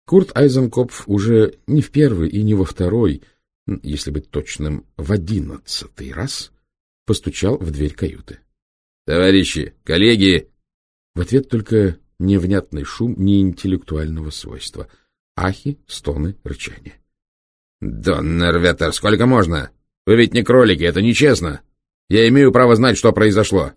Курт Айзенкопф уже не в первый и не во второй, если быть точным, в 11-й раз постучал в дверь каюты. — Товарищи, коллеги! В ответ только невнятный шум неинтеллектуального свойства. Ахи, стоны, рычание. — Доннерветер, сколько можно? Вы ведь не кролики, это нечестно. Я имею право знать, что произошло.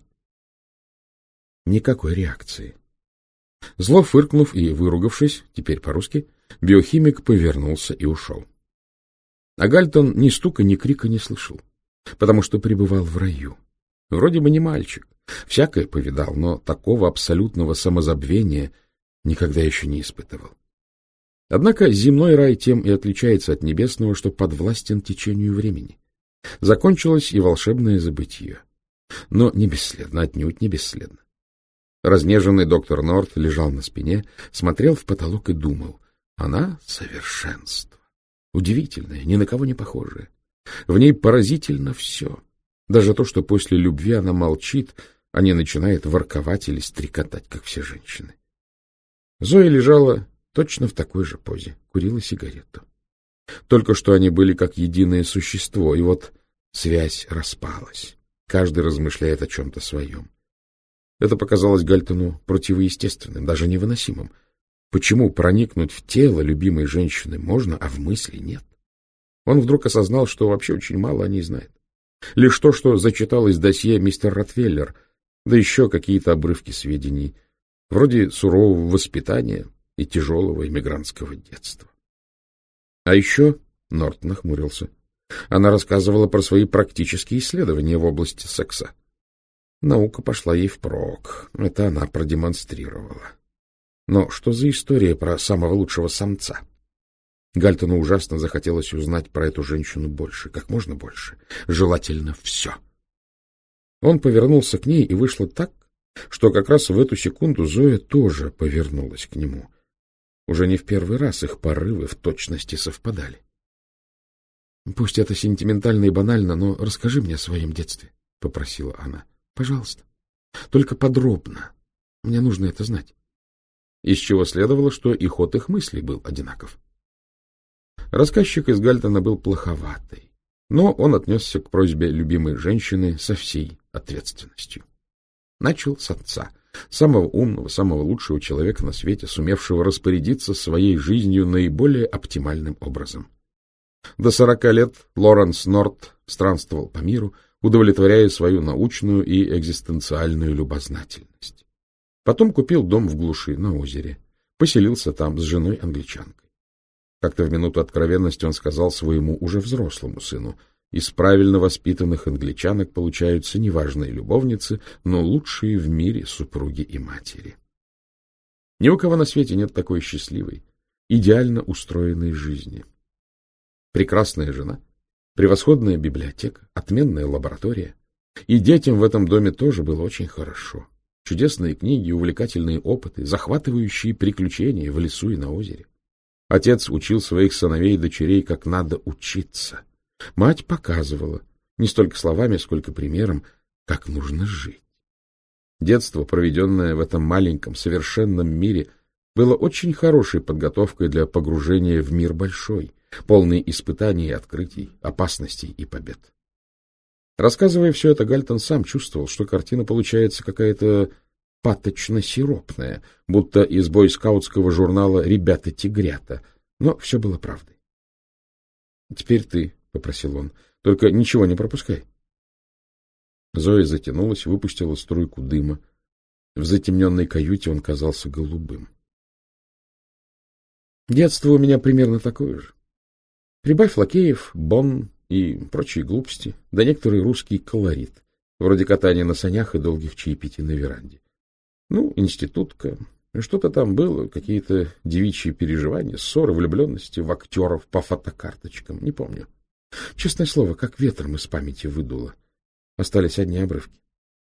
Никакой реакции. Зло фыркнув и выругавшись, теперь по-русски, биохимик повернулся и ушел. А Гальтон ни стука, ни крика не слышал, потому что пребывал в раю. Вроде бы не мальчик, всякое повидал, но такого абсолютного самозабвения никогда еще не испытывал. Однако земной рай тем и отличается от небесного, что подвластен течению времени. Закончилось и волшебное забытье. Но не бесследно, отнюдь не бесследно. Разнеженный доктор Норт лежал на спине, смотрел в потолок и думал. Она — совершенство. Удивительное, ни на кого не похожее. В ней поразительно все. Даже то, что после любви она молчит, а не начинает ворковать или стрекотать, как все женщины. Зоя лежала точно в такой же позе, курила сигарету. Только что они были как единое существо, и вот связь распалась. Каждый размышляет о чем-то своем. Это показалось Гальтону противоестественным, даже невыносимым. Почему проникнуть в тело любимой женщины можно, а в мысли нет? Он вдруг осознал, что вообще очень мало о ней знает. Лишь то, что зачитал из досье мистер Ротвейлер, да еще какие-то обрывки сведений, вроде сурового воспитания и тяжелого эмигрантского детства. А еще Норт нахмурился. Она рассказывала про свои практические исследования в области секса. Наука пошла ей впрок, это она продемонстрировала. Но что за история про самого лучшего самца? Гальтону ужасно захотелось узнать про эту женщину больше, как можно больше, желательно все. Он повернулся к ней, и вышло так, что как раз в эту секунду Зоя тоже повернулась к нему. Уже не в первый раз их порывы в точности совпадали. — Пусть это сентиментально и банально, но расскажи мне о своем детстве, — попросила она. — Пожалуйста. Только подробно. Мне нужно это знать. Из чего следовало, что и ход их мыслей был одинаков. Рассказчик из Гальтона был плоховатый, но он отнесся к просьбе любимой женщины со всей ответственностью. Начал с отца, самого умного, самого лучшего человека на свете, сумевшего распорядиться своей жизнью наиболее оптимальным образом. До 40 лет Лоренс Норт странствовал по миру, удовлетворяя свою научную и экзистенциальную любознательность. Потом купил дом в глуши на озере, поселился там с женой-англичанкой. Как-то в минуту откровенности он сказал своему уже взрослому сыну: из правильно воспитанных англичанок получаются неважные любовницы, но лучшие в мире супруги и матери. Ни у кого на свете нет такой счастливой, идеально устроенной жизни. Прекрасная жена, превосходная библиотека, отменная лаборатория. И детям в этом доме тоже было очень хорошо. Чудесные книги, увлекательные опыты, захватывающие приключения в лесу и на озере. Отец учил своих сыновей и дочерей, как надо учиться. Мать показывала, не столько словами, сколько примером, как нужно жить. Детство, проведенное в этом маленьком, совершенном мире, было очень хорошей подготовкой для погружения в мир большой, полный испытаний и открытий, опасностей и побед. Рассказывая все это, Гальтон сам чувствовал, что картина получается какая-то паточно-сиропная, будто из бойскаутского журнала «Ребята-тигрята», но все было правдой. — Теперь ты, — попросил он, — только ничего не пропускай. Зоя затянулась, выпустила струйку дыма. В затемненной каюте он казался голубым. Детство у меня примерно такое же. Прибавь лакеев, бон и прочие глупости, да некоторый русский колорит, вроде катания на санях и долгих чаепитий на веранде. Ну, институтка, что-то там было, какие-то девичьи переживания, ссоры, влюбленности в актеров по фотокарточкам, не помню. Честное слово, как ветром из памяти выдуло. Остались одни обрывки.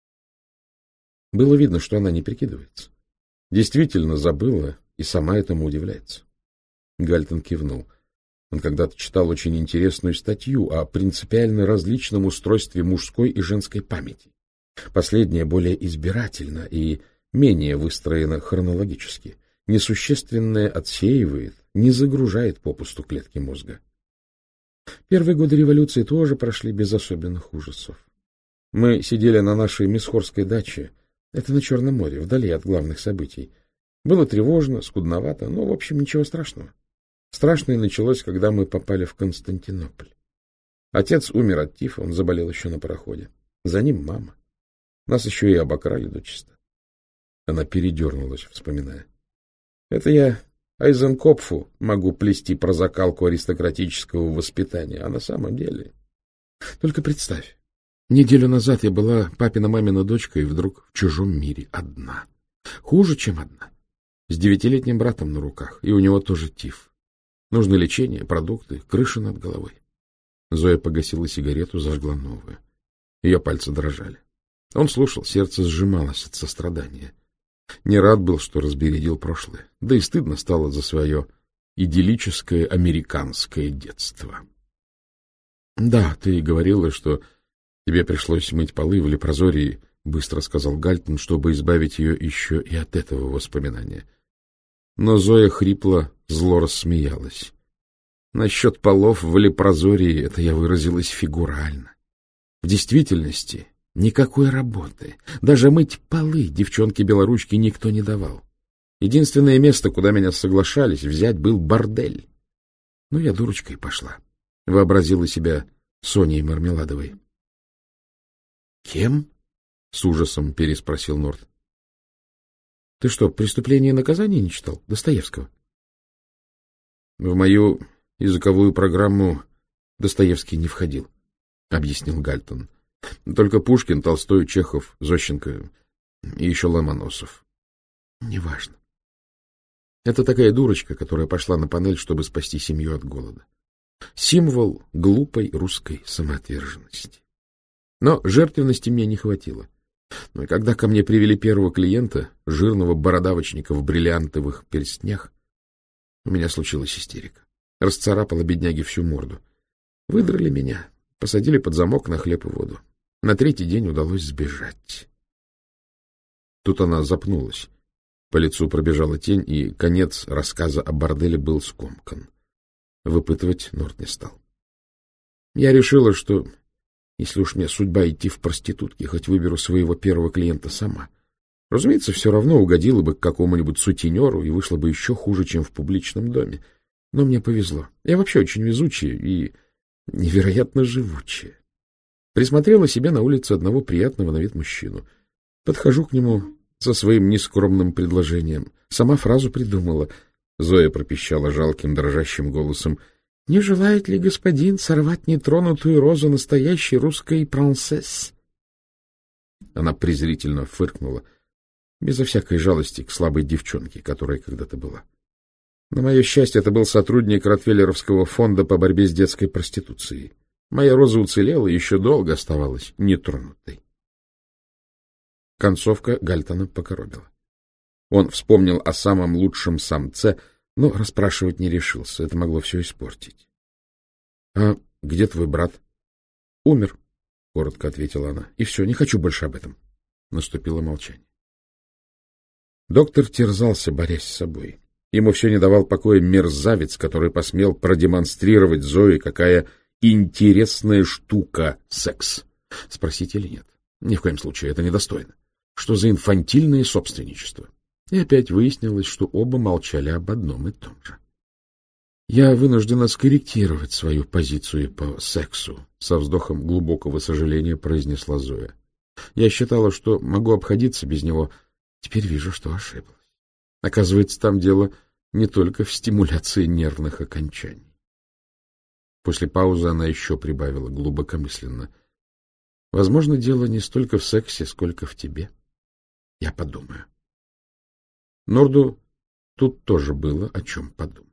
Было видно, что она не прикидывается. Действительно забыла и сама этому удивляется. Гальтон кивнул. Он когда-то читал очень интересную статью о принципиально различном устройстве мужской и женской памяти. Последняя более избирательна и менее выстроена хронологически. Несущественное отсеивает, не загружает попусту клетки мозга. Первые годы революции тоже прошли без особенных ужасов. Мы сидели на нашей Мисхорской даче, это на Черном море, вдали от главных событий. Было тревожно, скудновато, но, в общем, ничего страшного. Страшное началось, когда мы попали в Константинополь. Отец умер от тифа, он заболел еще на пароходе. За ним мама. Нас еще и обокрали дочисто. Она передернулась, вспоминая. Это я Айзенкопфу могу плести про закалку аристократического воспитания, а на самом деле... Только представь, неделю назад я была папина-мамина дочка и вдруг в чужом мире одна. Хуже, чем одна. С 9-летним братом на руках, и у него тоже тиф. Нужно лечение, продукты, крыша над головой. Зоя погасила сигарету, зажгла новую. Ее пальцы дрожали. Он слушал, сердце сжималось от сострадания. Не рад был, что разбередил прошлое, да и стыдно стало за свое идиллическое американское детство. — Да, ты говорила, что тебе пришлось мыть полы в Лепрозории, — быстро сказал Гальтон, чтобы избавить ее еще и от этого воспоминания. Но Зоя хрипло, зло рассмеялась. Насчет полов в Лепрозории это я выразилась фигурально. В действительности никакой работы. Даже мыть полы девчонке-белоручке никто не давал. Единственное место, куда меня соглашались взять, был бордель. Ну, я дурочкой пошла. Вообразила себя Соней Мармеладовой. — Кем? — с ужасом переспросил Норт. — Ты что, «Преступление и наказание» не читал? Достоевского? — В мою языковую программу Достоевский не входил, — объяснил Гальтон. Только Пушкин, Толстой, Чехов, Зощенко и еще Ломоносов. — Неважно. Это такая дурочка, которая пошла на панель, чтобы спасти семью от голода. Символ глупой русской самоотверженности. Но жертвенности мне не хватило. Но когда ко мне привели первого клиента, жирного бородавочника в бриллиантовых перстнях, у меня случилась истерика. Расцарапала бедняге всю морду. Выдрали меня, посадили под замок на хлеб и воду. На 3-й день удалось сбежать. Тут она запнулась. По лицу пробежала тень, и конец рассказа о борделе был скомкан. Выпытывать Норт не стал. Я решила, что если уж мне судьба идти в проститутки, хоть выберу своего первого клиента сама. Разумеется, все равно угодила бы к какому-нибудь сутенеру и вышла бы еще хуже, чем в публичном доме. Но мне повезло. Я вообще очень везучая и невероятно живучая. Присмотрела себе на улице одного приятного на вид мужчину. Подхожу к нему со своим нескромным предложением. Сама фразу придумала. Зоя пропищала жалким дрожащим голосом. — Не желает ли господин сорвать нетронутую розу настоящей русской принцесс? Она презрительно фыркнула, безо всякой жалости к слабой девчонке, которая когда-то была. На мое счастье, это был сотрудник Ротвейлеровского фонда по борьбе с детской проституцией. Моя роза уцелела и еще долго оставалась нетронутой. Концовка Гальтона покоробила. Он вспомнил о самом лучшем самце, но расспрашивать не решился. Это могло все испортить. — А где твой брат? — Умер, — коротко ответила она. — И все, не хочу больше об этом. Наступило молчание. Доктор терзался, борясь с собой. Ему все не давал покоя мерзавец, который посмел продемонстрировать Зое, какая интересная штука секс. Спросить или нет? Ни в коем случае, это недостойно. Что за инфантильное собственничество? И опять выяснилось, что оба молчали об одном и том же. Я вынуждена скорректировать свою позицию по сексу, со вздохом глубокого сожаления произнесла Зоя. Я считала, что могу обходиться без него. Теперь вижу, что ошиблась. Оказывается, там дело не только в стимуляции нервных окончаний. После паузы она еще прибавила глубокомысленно. Возможно, дело не столько в сексе, сколько в тебе. Я подумаю. Норду тут тоже было о чем подумать.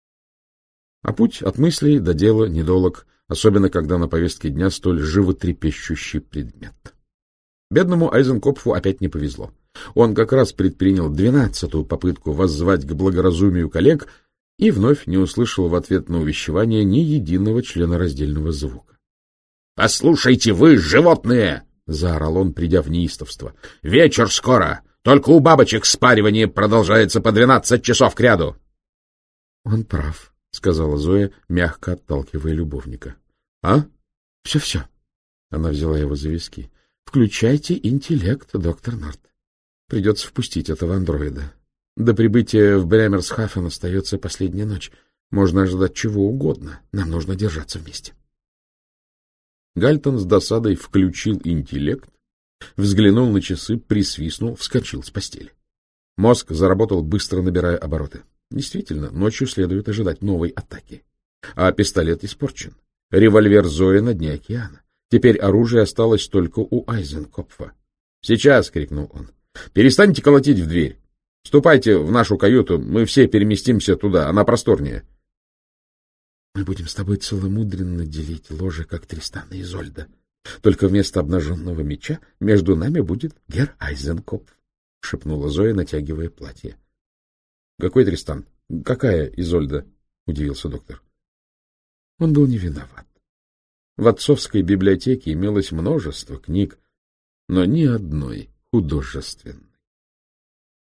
А путь от мыслей до дела недолог, особенно когда на повестке дня столь животрепещущий предмет. Бедному Айзенкопфу опять не повезло. Он как раз предпринял 12-ю попытку воззвать к благоразумию коллег и вновь не услышал в ответ на увещевание ни единого членораздельного звука. — Послушайте вы, животные! — заорал он, придя в неистовство. — Вечер скоро! Только у бабочек спаривание продолжается по 12 часов кряду. Он прав, — сказала Зоя, мягко отталкивая любовника. — А? Все-все. Она взяла его за виски. — Включайте интеллект, доктор Норт. Придется впустить этого андроида. До прибытия в Брямерсхафен остается последняя ночь. Можно ожидать чего угодно. Нам нужно держаться вместе. Гальтон с досадой включил интеллект, взглянул на часы, присвистнул, вскочил с постели. Мозг заработал, быстро набирая обороты. Действительно, ночью следует ожидать новой атаки. А пистолет испорчен. Револьвер Зои на дне океана. Теперь оружие осталось только у Айзенкопфа. «Сейчас!» — крикнул он. «Перестаньте колотить в дверь! Ступайте в нашу каюту, мы все переместимся туда, она просторнее». «Мы будем с тобой целомудренно делить ложе, как Тристан и Изольда. Только вместо обнаженного меча между нами будет герр Айзенкопф», — шепнула Зоя, натягивая платье. — Какой Тристан? Какая Изольда? — удивился доктор. Он был не виноват. В отцовской библиотеке имелось множество книг, но ни одной художественной.